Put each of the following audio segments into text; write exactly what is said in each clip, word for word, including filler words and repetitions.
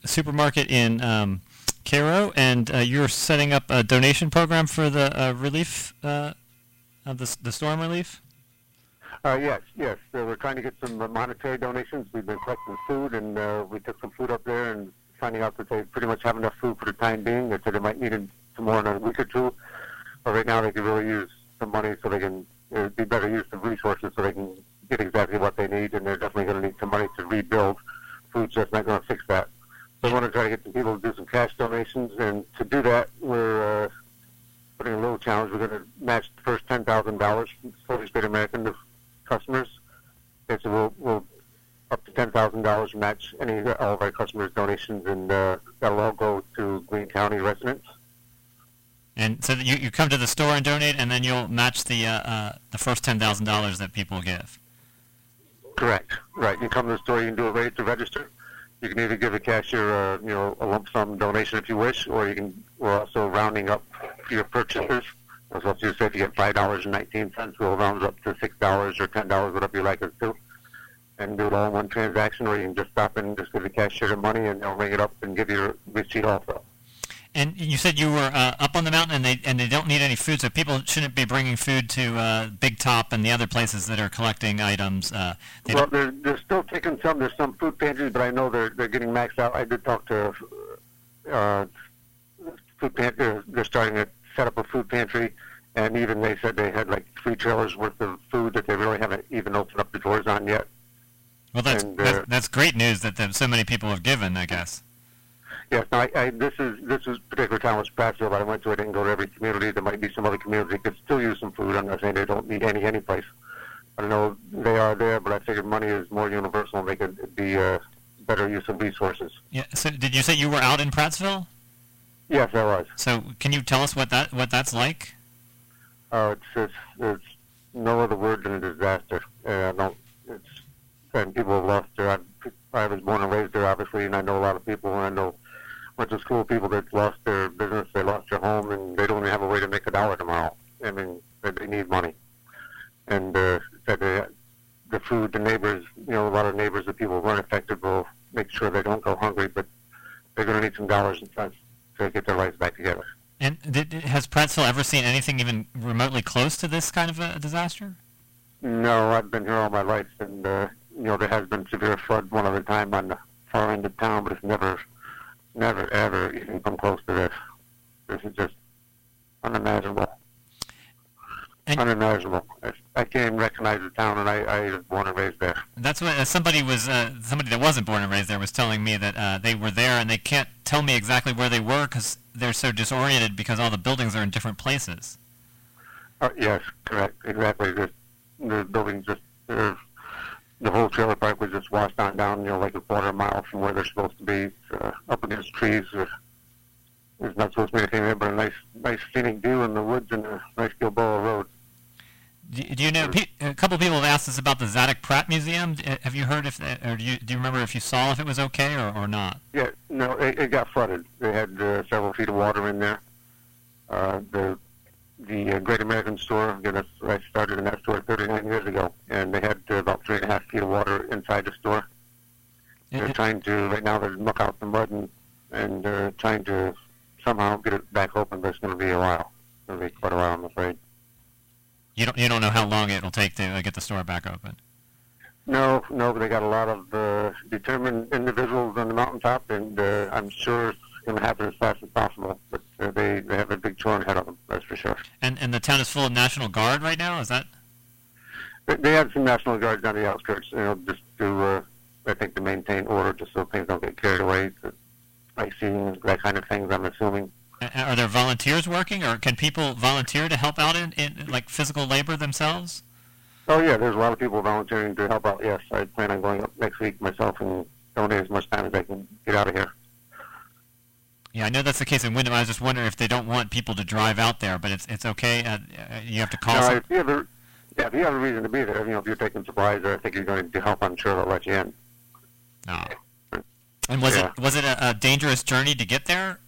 supermarket in um, Cairo, and uh, you're setting up a donation program for the uh, relief, uh, of the, the storm relief? Uh, yes, yes. Uh, we're trying to get some uh, monetary donations. We've been collecting food, and uh, we took some food up there and finding out that they pretty much have enough food for the time being. They said they might need it some more in a week or two. But right now they could really use some money so they can uh, be better use of resources so they can get exactly what they need, and they're definitely going to need some money to rebuild. Food's just not going to fix that. So we want to try to get some people to do some cash donations, and to do that, we're uh, putting a little challenge. We're going to match the first ten thousand dollars from Fully State American to customers. And so we'll, we'll up to ten thousand dollars match any all of our customers' donations, and uh, that'll all go to Greene County residents. And so you, you come to the store and donate, and then you'll match the uh, uh, the first ten thousand dollars that people give. Correct. Right. You come to the store, you can do it right at the register. You can either give the cashier, uh, you know, a lump sum donation if you wish, or you can. We're also rounding up your purchases. So if you say if you get five dollars and nineteen cents, we'll round it up to six dollars or ten dollars, whatever you like us to, and do it all in one transaction. Or you can just stop in and just give the cashier the money, and they'll ring it up and give you a receipt also. And you said you were uh, up on the mountain, and they and they don't need any food, so people shouldn't be bringing food to uh, Big Top and the other places that are collecting items. Uh, they well, don't... they're, they're still taking some. There's some food pantries, but I know they're they're getting maxed out. I did talk to uh, food pantry. They're, they're starting to set up a food pantry, and even they said they had like three trailers worth of food that they really haven't even opened up the doors on yet. Well, that's and, uh, that's, that's great news that the, so many people have given, I guess. Yes, no, I, I, this is this is particular town was Prattsville, but I went to. I didn't go to every community. There might be some other communities that could still use some food. I'm not saying they don't need any any place. I don't know they are there, but I figured money is more universal and they could be a better use of resources. Yeah. So, did you say you were out in Prattsville? Yes, I was. So, can you tell us what that what that's like? Oh, uh, it's, it's it's no other word than a disaster. Uh, no, it's and people have lost their. I, I was born and raised there, obviously, and I know a lot of people, and I know. Went to school, people that lost their business, they lost their home, and they don't even have a way to make a dollar tomorrow. I mean, they, they need money. And uh, that they, the food, the neighbors, you know, a lot of neighbors that people weren't affected will make sure they don't go hungry, but they're going to need some dollars and cents to get their lives back together. And did, has Prattsville ever seen anything even remotely close to this kind of a disaster? No, I've been here all my life, and, uh, you know, there has been severe flood one other time on the far end of town, but it's never... Never, ever even come close to this. This is just unimaginable. And unimaginable. I, I can't even recognize the town, and I, I was born and raised there. That's what uh, somebody was. Uh, somebody that wasn't born and raised there was telling me that uh, they were there, and they can't tell me exactly where they were because they're so disoriented because all the buildings are in different places. Uh, yes, correct, exactly. The, the buildings just they're. The whole trailer park was just washed on down, you know, like a quarter mile from where they're supposed to be, uh, up against trees. Uh, there's not supposed to be anything there but a nice, nice scenic view in the woods and a nice Gilboa Road. Do, do you know? Pe- a couple of people have asked us about the Zadok Pratt Museum. Have you heard if, or do you, do you remember if you saw if it was okay or, or not? Yeah, no, it, it got flooded. They had uh, several feet of water in there. Uh, the The uh, Great American Store, again, that's, I started in that store thirty-nine years ago, and they had uh, about three and a half feet of water inside the store. They're mm-hmm. trying to, right now, they're muck out the mud and, and uh, trying to somehow get it back open, but it's going to be a while. It's going to be quite a while, I'm afraid. You don't, you don't know how long it'll take to uh, get the store back open? No, no, but they got a lot of uh, determined individuals on the mountaintop, and uh, I'm sure it's going to happen as fast as possible, but uh, they, they have a big chore ahead of them, that's for sure. And and the town is full of National Guard right now, is that? They, they have some National Guards on the outskirts, you know, just to, uh, I think, to maintain order, just so things don't get carried away, to, like seeing that kind of things, I'm assuming. Are there volunteers working, or can people volunteer to help out in, in like, physical labor themselves? Oh, yeah, there's a lot of people volunteering to help out, yes. I plan on going up next week myself and donate as much time as I can get out of here. Yeah, I know that's the case in Windham. I was just wondering if they don't want people to drive out there, but it's it's okay. Uh, you have to call. No, some... if you have a, yeah, if you have a reason to be there, you know, if you're taking supplies or I think you're going to help, I'm sure they'll let you in. No. And was yeah. it was it a, a dangerous journey to get there?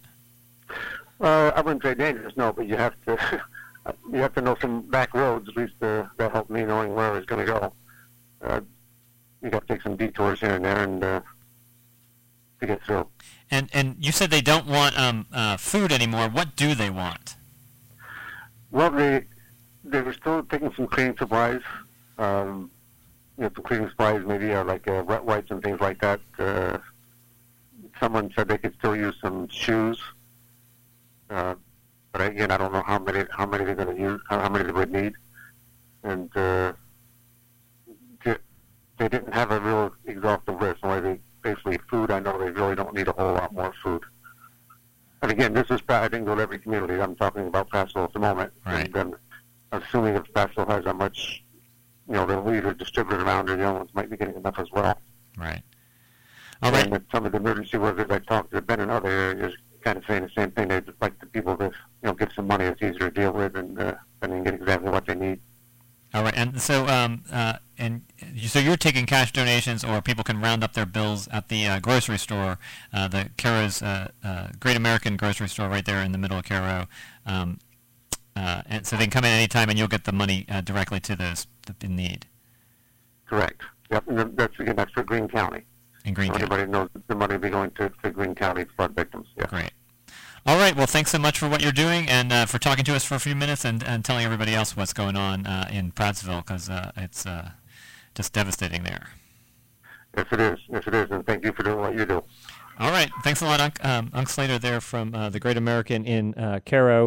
Uh, I wouldn't say dangerous, no, but you have to you have to know some back roads. At least uh, that helped me knowing where I was going to go. Uh, you got to take some detours here and there, and uh, to get through. And and you said they don't want um, uh, food anymore. What do they want? Well, they they were still taking some cleaning supplies. Um, you know, some cleaning supplies, maybe uh, like uh, wet wipes and things like that. Uh, someone said they could still use some shoes. Uh, but again, I don't know how many how many they're going to use, how many they would need, and uh, they, they didn't have a real exhaustive list. So they, basically, food. I know they really don't need a whole lot more food. And again, this is I think with every community. I'm talking about Passville at the moment. Right. And then, assuming if Passville has that much, you know, the leaders distributed around, and the other ones might be getting enough as well. Right. All right. And that some of the emergency workers I talked to have been in other areas kind of saying the same thing. They'd like the people to, you know, get some money that's easier to deal with and uh, and then get exactly what they need. All right. And so, um, uh, and you, so you're taking cash donations, or people can round up their bills at the uh, grocery store, uh, the Caro's uh, uh, Great American grocery store right there in the middle of Caro. Um, uh, and so they can come in any time, and you'll get the money uh, directly to those in need. Correct. Yep. And then that's again that's for Greene County. In Greene so County. Everybody knows that the money will be going to, to Greene County flood victims. Yeah. Great. All right. Well, thanks so much for what you're doing and uh, for talking to us for a few minutes and, and telling everybody else what's going on uh, in Prattsville, because uh, it's uh, just devastating there. Yes, it is. Yes, it is. And thank you for doing what you do. All right. Thanks a lot, Unc, um, Unc Slater there from uh, the Great American in uh, Caro.